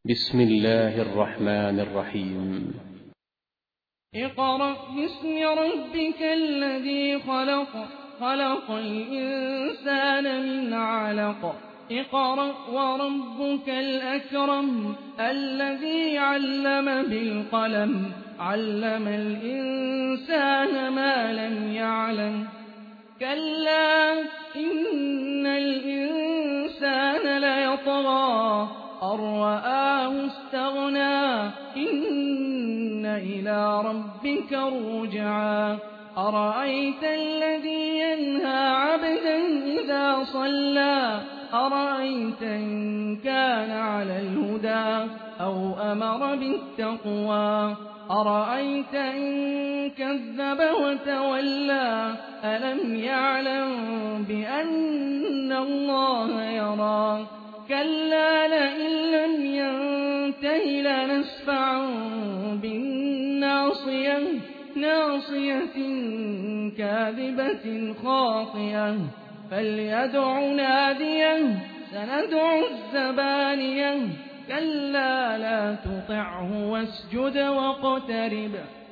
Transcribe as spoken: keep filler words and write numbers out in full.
بسم الله الرحمن الرحيم. اقرأ باسم ربك الذي خلق خلق الإنسان من علق اقرأ وربك الأكرم الذي علم بالقلم علم الإنسان ما لم يعلم كلا إن الإنسان ليطغى أن رآه استغنى إن إلى ربك الرجعى أرأيت الذي ينهى عبدا إذا صلى أرأيت إن كان على الهدى أو أمر بالتقوى أرأيت إن كذب وتولى ألم يعلم بأن الله يرى كلا لئن لم ينته لنسفعا بالناصية ناصية كاذبة خاطئة فليدع ناديه سندع الزبانية كلا لا تطعه واسجد واقترب